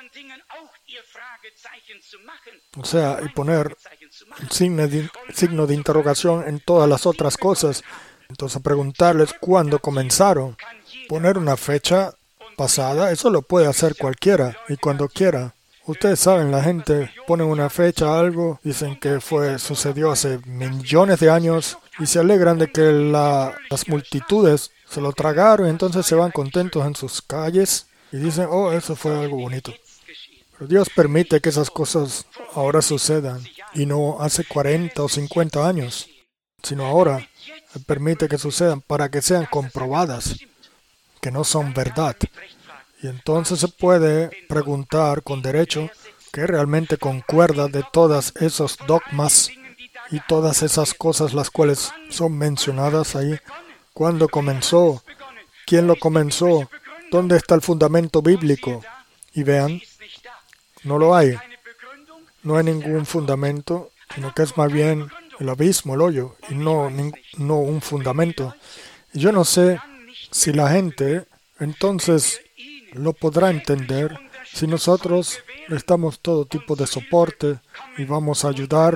o sea, y poner signo de interrogación en todas las otras cosas. Entonces preguntarles cuándo comenzaron, poner una fecha pasada, eso lo puede hacer cualquiera y cuando quiera. Ustedes saben, la gente pone una fecha a algo, dicen que sucedió hace millones de años y se alegran de que las multitudes se lo tragaron, y entonces se van contentos en sus calles y dicen, oh, eso fue algo bonito. Pero Dios permite que esas cosas ahora sucedan, y no hace 40 o 50 años, sino ahora. Él permite que sucedan para que sean comprobadas, que no son verdad. Y entonces se puede preguntar con derecho qué realmente concuerda de todos esos dogmas y todas esas cosas las cuales son mencionadas ahí. ¿Cuándo comenzó? ¿Quién lo comenzó? ¿Dónde está el fundamento bíblico? Y vean, no lo hay. No hay ningún fundamento, sino que es más bien el abismo, el hoyo, y no un fundamento. Y yo no sé si la gente entonces lo podrá entender si nosotros les damos todo tipo de soporte y vamos a ayudar.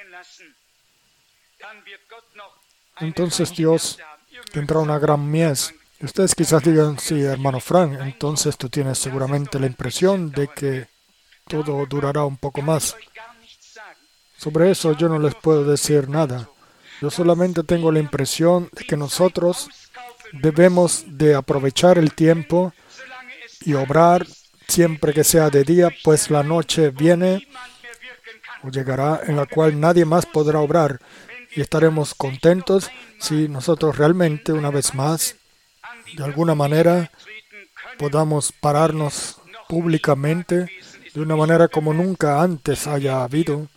Entonces Dios tendrá una gran mies. Y ustedes quizás digan, sí, hermano Frank, entonces tú tienes seguramente la impresión de que todo durará un poco más. Sobre eso yo no les puedo decir nada. Yo solamente tengo la impresión de que nosotros debemos de aprovechar el tiempo y obrar siempre que sea de día, pues la noche viene o llegará en la cual nadie más podrá obrar, y estaremos contentos si nosotros realmente, una vez más, de alguna manera, podamos pararnos públicamente de una manera como nunca antes haya habido,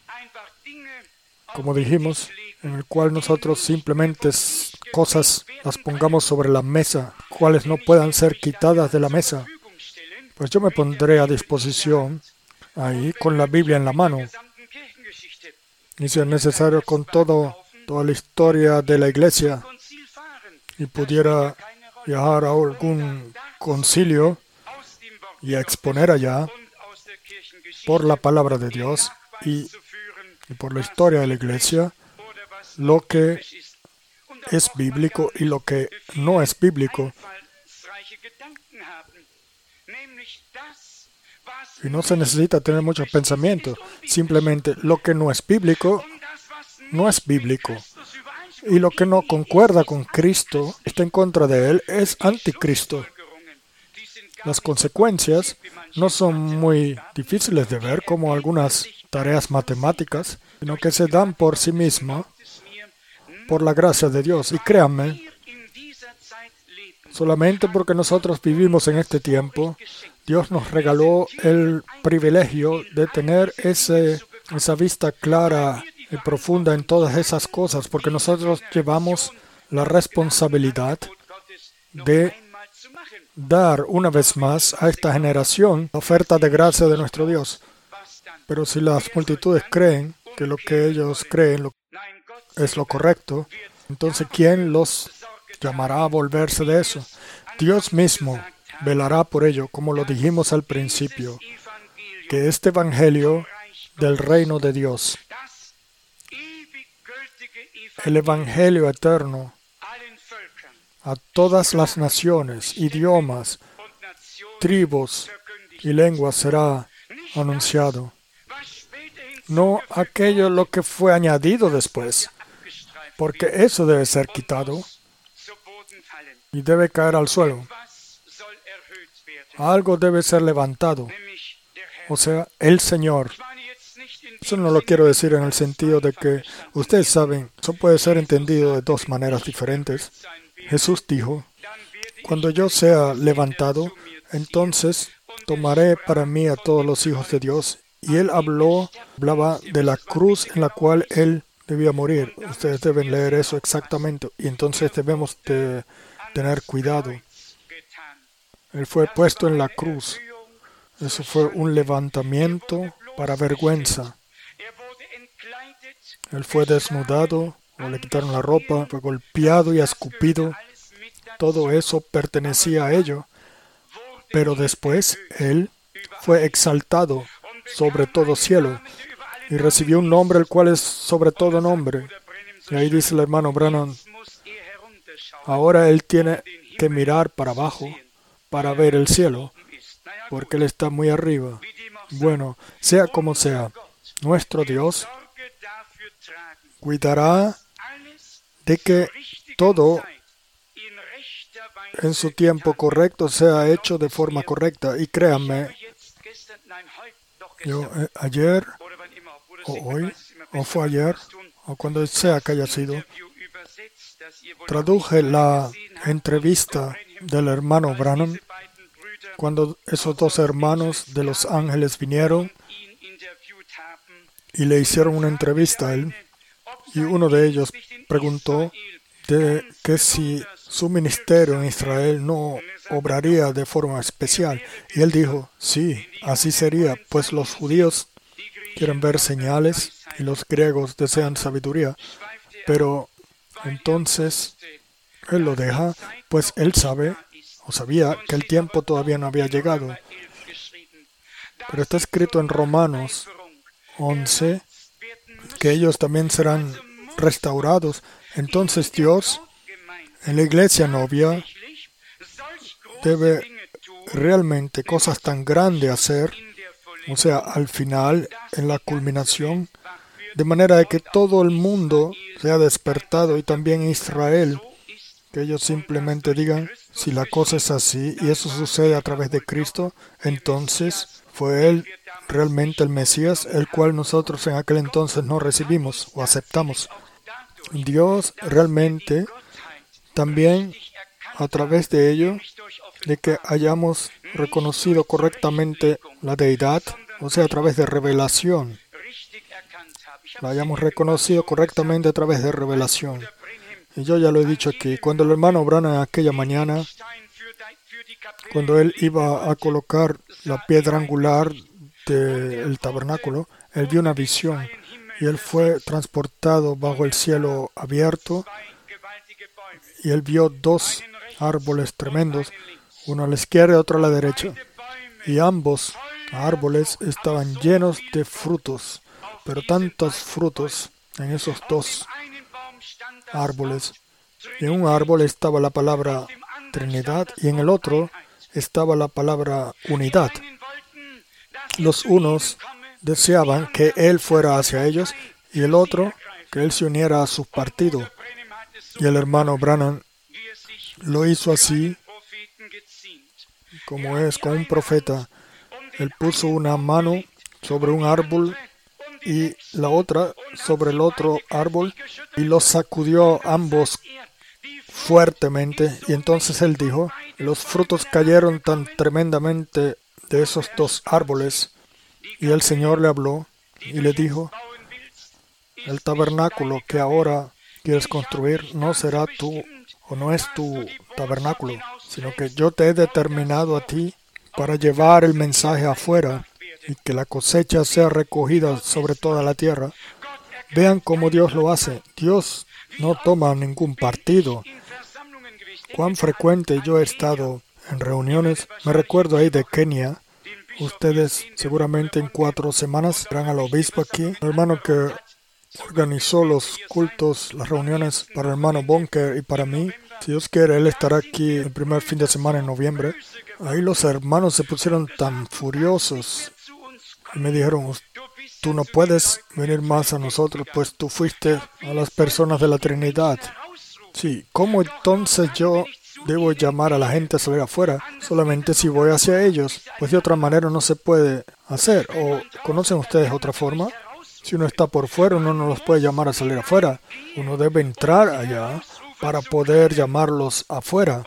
como dijimos, en el cual nosotros simplemente cosas las pongamos sobre la mesa, cuales no puedan ser quitadas de la mesa. Pues yo me pondré a disposición ahí con la Biblia en la mano. Y si es necesario con toda la historia de la iglesia y pudiera viajar a algún concilio y exponer allá por la palabra de Dios y por la historia de la iglesia lo que es bíblico y lo que no es bíblico. Y no se necesita tener muchos pensamientos. Simplemente lo que no es bíblico, no es bíblico. Y lo que no concuerda con Cristo, está en contra de Él, es anticristo. Las consecuencias no son muy difíciles de ver como algunas tareas matemáticas, sino que se dan por sí mismas, por la gracia de Dios. Y créanme, solamente porque nosotros vivimos en este tiempo, Dios nos regaló el privilegio de tener esa vista clara y profunda en todas esas cosas, porque nosotros llevamos la responsabilidad de dar una vez más a esta generación la oferta de gracia de nuestro Dios. Pero si las multitudes creen que lo que ellos creen es lo correcto, entonces ¿quién los llamará a volverse de eso? Dios mismo velará por ello, como lo dijimos al principio, que este Evangelio del reino de Dios, el Evangelio eterno a todas las naciones, idiomas, tribus y lenguas será anunciado. No aquello lo que fue añadido después, porque eso debe ser quitado y debe caer al suelo. Algo debe ser levantado, o sea, el Señor. Eso no lo quiero decir en el sentido de que, ustedes saben, eso puede ser entendido de dos maneras diferentes. Jesús dijo, cuando yo sea levantado, entonces tomaré para mí a todos los hijos de Dios. Y Él hablaba de la cruz en la cual Él debía morir. Ustedes deben leer eso exactamente. Y entonces debemos de tener cuidado. Él fue puesto en la cruz. Eso fue un levantamiento para vergüenza. Él fue desnudado, o le quitaron la ropa, fue golpeado y escupido. Todo eso pertenecía a ello. Pero después Él fue exaltado sobre todo cielo y recibió un nombre el cual es sobre todo nombre. Y ahí dice el hermano Branham, ahora Él tiene que mirar para abajo para ver el cielo, porque Él está muy arriba. Bueno, sea como sea, nuestro Dios cuidará de que todo en su tiempo correcto sea hecho de forma correcta. Y créanme, yo ayer o hoy, o fue ayer, o cuando sea que haya sido, traduje la entrevista del hermano Branham cuando esos dos hermanos de Los Ángeles vinieron y le hicieron una entrevista a él. Y uno de ellos preguntó de que si su ministerio en Israel no obraría de forma especial. Y él dijo, sí, así sería, pues los judíos quieren ver señales y los griegos desean sabiduría. Pero entonces él lo deja, pues él sabe o sabía que el tiempo todavía no había llegado. Pero está escrito en Romanos 11 que ellos también serán restaurados. Entonces Dios, en la iglesia novia, debe realmente cosas tan grandes hacer, o sea, al final, en la culminación, de manera de que todo el mundo sea despertado y también Israel, que ellos simplemente digan, si la cosa es así y eso sucede a través de Cristo, entonces fue Él realmente el Mesías, el cual nosotros en aquel entonces no recibimos o aceptamos. Dios realmente también a través de ello, de que hayamos reconocido correctamente la deidad, o sea, a través de revelación. La hayamos reconocido correctamente a través de revelación. Y yo ya lo he dicho aquí, cuando el hermano Branham aquella mañana, cuando él iba a colocar la piedra angular del tabernáculo, él vio una visión y él fue transportado bajo el cielo abierto y él vio dos árboles tremendos, uno a la izquierda y otro a la derecha. Y ambos árboles estaban llenos de frutos, pero tantos frutos en esos dos árboles. En un árbol estaba la palabra Trinidad y en el otro estaba la palabra unidad. Los unos deseaban que Él fuera hacia ellos y el otro que Él se uniera a su partido. Y el hermano Branham lo hizo así, como es con un profeta. Él puso una mano sobre un árbol y la otra sobre el otro árbol y los sacudió ambos fuertemente. Y entonces él dijo, los frutos cayeron tan tremendamente de esos dos árboles. Y el Señor le habló y le dijo, el tabernáculo que ahora quieres construir no será tú o no es tu tabernáculo, sino que yo te he determinado a ti para llevar el mensaje afuera y que la cosecha sea recogida sobre toda la tierra. Vean cómo Dios lo hace. Dios no toma ningún partido. Cuán frecuente yo he estado en reuniones. Me recuerdo ahí de Kenia. Ustedes seguramente en 4 semanas irán al obispo aquí. El hermano que organizó los cultos, las reuniones para el hermano Bonker y para mí. Si Dios quiere, él estará aquí el primer fin de semana en noviembre. Ahí los hermanos se pusieron tan furiosos y me dijeron, tú no puedes venir más a nosotros, pues tú fuiste a las personas de la Trinidad. Sí, ¿cómo entonces yo debo llamar a la gente a salir afuera? Solamente si voy hacia ellos, pues de otra manera no se puede hacer. ¿O conocen ustedes otra forma? Si uno está por fuera, uno no los puede llamar a salir afuera. Uno debe entrar allá para poder llamarlos afuera.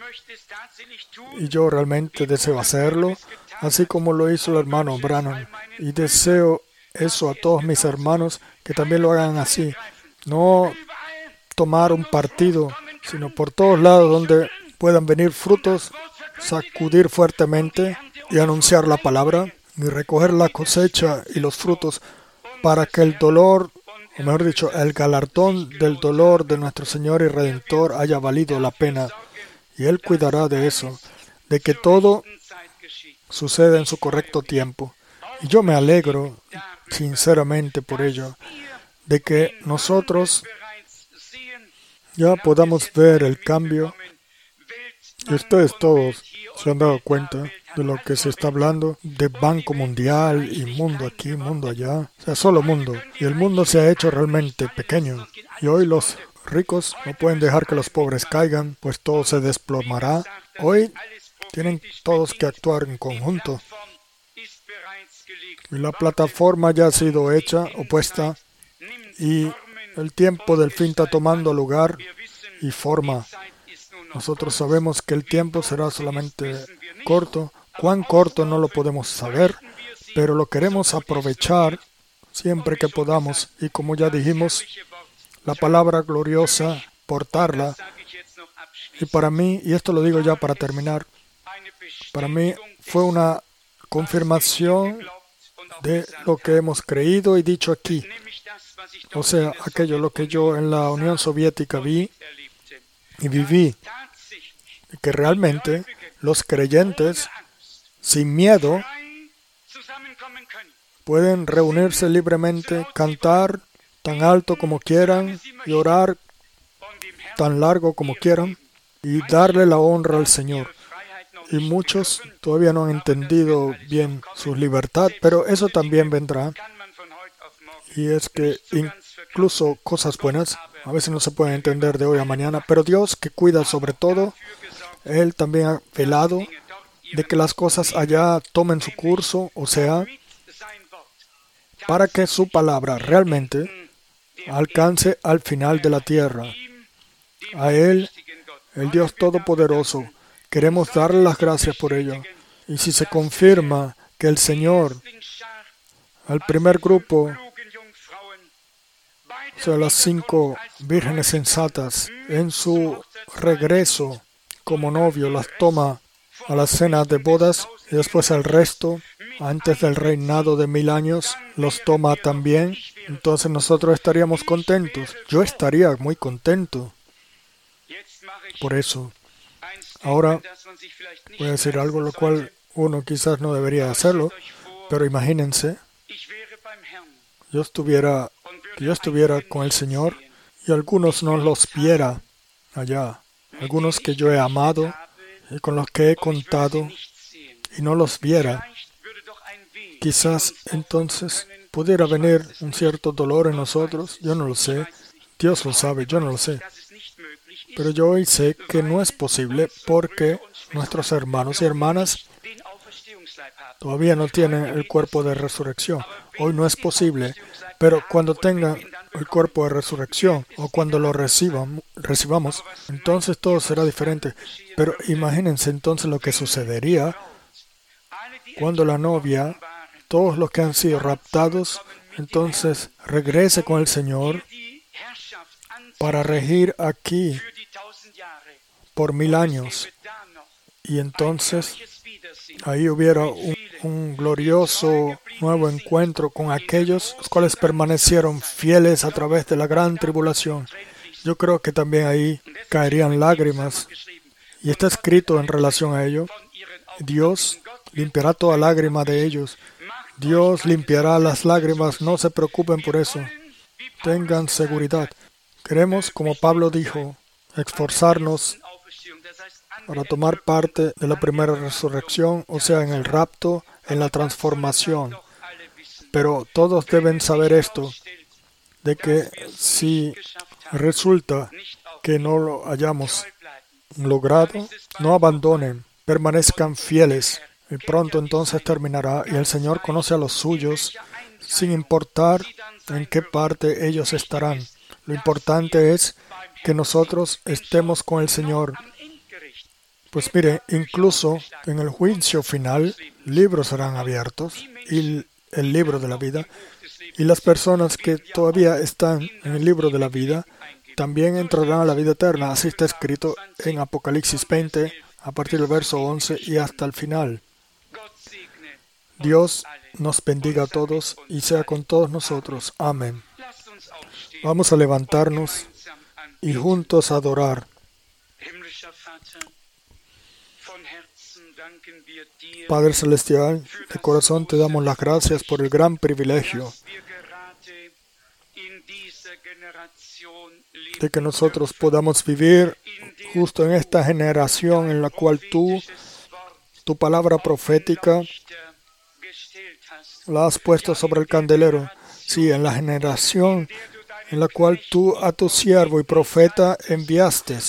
Y yo realmente deseo hacerlo, así como lo hizo el hermano Branham. Y deseo eso a todos mis hermanos, que también lo hagan así. No tomar un partido, sino por todos lados donde puedan venir frutos, sacudir fuertemente y anunciar la palabra y recoger la cosecha y los frutos para que el dolor, o mejor dicho, el galardón del dolor de nuestro Señor y Redentor haya valido la pena. Y Él cuidará de eso, de que todo suceda en su correcto tiempo. Y yo me alegro sinceramente por ello, de que nosotros ya podamos ver el cambio. Y ustedes todos se han dado cuenta de lo que se está hablando de Banco Mundial y mundo aquí, mundo allá, o sea, solo mundo. Y el mundo se ha hecho realmente pequeño. Y hoy los ricos no pueden dejar que los pobres caigan, pues todo se desplomará. Hoy tienen todos que actuar en conjunto. Y la plataforma ya ha sido hecha o puesta, y el tiempo del fin está tomando lugar y forma. Nosotros sabemos que el tiempo será solamente corto. Cuán corto no lo podemos saber, pero lo queremos aprovechar siempre que podamos. Y como ya dijimos, la palabra gloriosa, portarla. Y para mí, y esto lo digo ya para terminar, para mí fue una confirmación de lo que hemos creído y dicho aquí. O sea, aquello lo que yo en la Unión Soviética vi y viví, y que realmente los creyentes, sin miedo, pueden reunirse libremente, cantar tan alto como quieran y orar tan largo como quieran y darle la honra al Señor. Y muchos todavía no han entendido bien su libertad, pero eso también vendrá. Y es que incluso cosas buenas a veces no se pueden entender de hoy a mañana, pero Dios, que cuida sobre todo, Él también ha velado de que las cosas allá tomen su curso, o sea, para que su palabra realmente alcance al final de la tierra. A Él, el Dios Todopoderoso, queremos darle las gracias por ello. Y si se confirma que el Señor, al primer grupo, o sea, las 5 vírgenes sensatas, en su regreso como novio, las toma a las cenas de bodas, y después al resto, antes del reinado de 1000 años, los toma también, entonces nosotros estaríamos contentos. Yo estaría muy contento por eso. Ahora voy a decir algo lo cual uno quizás no debería hacerlo, pero imagínense, yo estuviera con el Señor y algunos no los viera allá, algunos que yo he amado y con los que he contado y no los viera. Quizás entonces pudiera venir un cierto dolor en nosotros, yo no lo sé, Dios lo sabe, yo no lo sé. Pero yo hoy sé que no es posible porque nuestros hermanos y hermanas todavía no tienen el cuerpo de resurrección. Hoy no es posible, pero cuando tengan el cuerpo de resurrección o cuando lo recibamos, entonces todo será diferente. Pero imagínense entonces lo que sucedería cuando la novia, todos los que han sido raptados, entonces regrese con el Señor para regir aquí por 1000 años. Y entonces ahí hubiera un glorioso nuevo encuentro con aquellos los cuales permanecieron fieles a través de la gran tribulación. Yo creo que también ahí caerían lágrimas. Y está escrito en relación a ello: Dios limpiará toda lágrima de ellos. Dios limpiará las lágrimas, no se preocupen por eso. Tengan seguridad. Queremos, como Pablo dijo, esforzarnos para tomar parte de la primera resurrección, o sea, en el rapto, en la transformación. Pero todos deben saber esto, de que si resulta que no lo hayamos logrado, no abandonen, permanezcan fieles. Y pronto entonces terminará, y el Señor conoce a los suyos, sin importar en qué parte ellos estarán. Lo importante es que nosotros estemos con el Señor. Pues mire, incluso en el juicio final, libros serán abiertos, y el libro de la vida, y las personas que todavía están en el libro de la vida, también entrarán a la vida eterna. Así está escrito en Apocalipsis 20, a partir del verso 11 y hasta el final. Dios nos bendiga a todos y sea con todos nosotros. Amén. Vamos a levantarnos y juntos adorar. Padre Celestial, de corazón te damos las gracias por el gran privilegio de que nosotros podamos vivir justo en esta generación en la cual tu palabra profética la has puesto sobre el candelero. Sí, en la generación en la cual tú a tu siervo y profeta enviaste,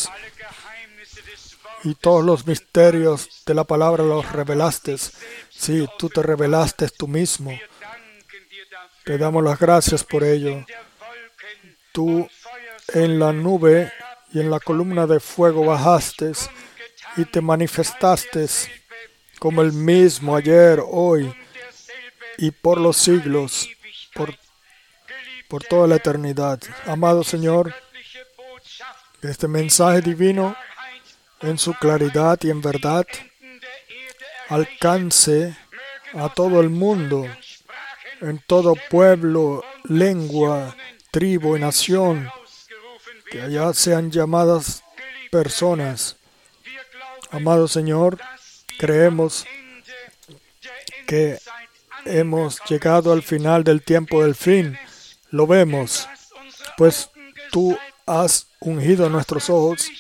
y todos los misterios de la palabra los revelaste. Sí, tú te revelaste tú mismo. Te damos las gracias por ello. Tú en la nube y en la columna de fuego bajaste y te manifestaste como el mismo ayer, hoy y por los siglos, por toda la eternidad. Amado Señor, este mensaje divino en su claridad y en verdad alcance a todo el mundo, en todo pueblo, lengua, tribu y nación, que allá sean llamadas personas. Amado Señor, creemos que hemos llegado al final del tiempo del fin. Lo vemos, pues tú has ungido nuestros ojos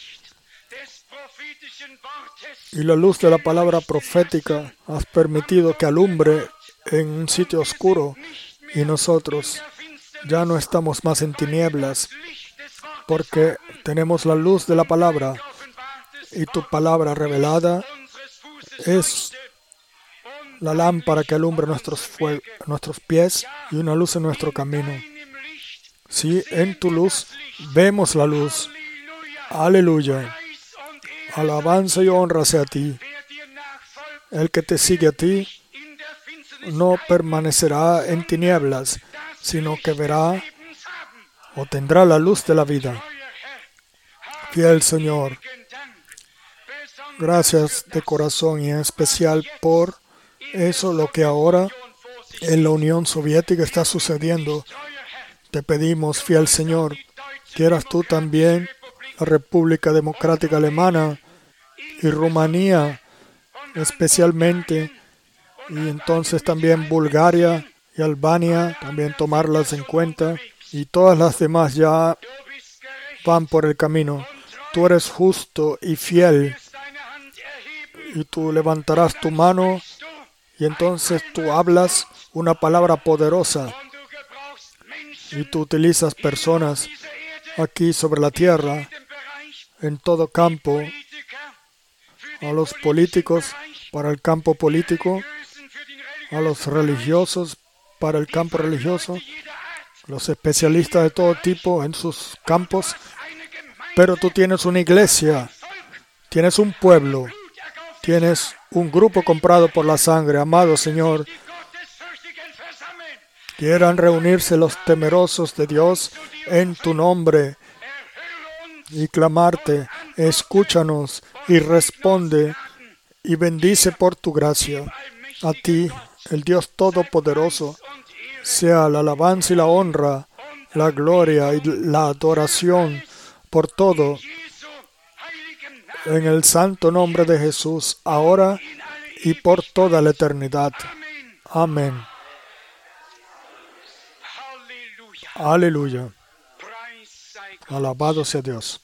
y la luz de la palabra profética has permitido que alumbre en un sitio oscuro, y nosotros ya no estamos más en tinieblas porque tenemos la luz de la palabra, y tu palabra revelada es la lámpara que alumbra nuestros pies y una luz en nuestro camino. Sí, en tu luz vemos la luz. Aleluya. Alabanza y honra sea a ti. El que te sigue a ti no permanecerá en tinieblas, sino que verá o tendrá la luz de la vida. Fiel Señor, gracias de corazón y en especial por eso lo que ahora en la Unión Soviética está sucediendo. Te pedimos, fiel Señor, quieras tú también la República Democrática Alemana y Rumanía especialmente, y entonces también Bulgaria y Albania, también tomarlas en cuenta, y todas las demás ya van por el camino. Tú eres justo y fiel, y tú levantarás tu mano, y entonces tú hablas una palabra poderosa, y tú utilizas personas aquí sobre la tierra, en todo campo, a los políticos para el campo político, a los religiosos para el campo religioso, los especialistas de todo tipo en sus campos. Pero tú tienes una iglesia, tienes un pueblo, tienes un grupo comprado por la sangre. Amado Señor, quieran reunirse los temerosos de Dios en tu nombre y clamarte: escúchanos y responde y bendice por tu gracia. A ti, el Dios Todopoderoso, sea la alabanza y la honra, la gloria y la adoración por todo, en el santo nombre de Jesús, ahora y por toda la eternidad. Amén. Aleluya. Alabado sea Dios.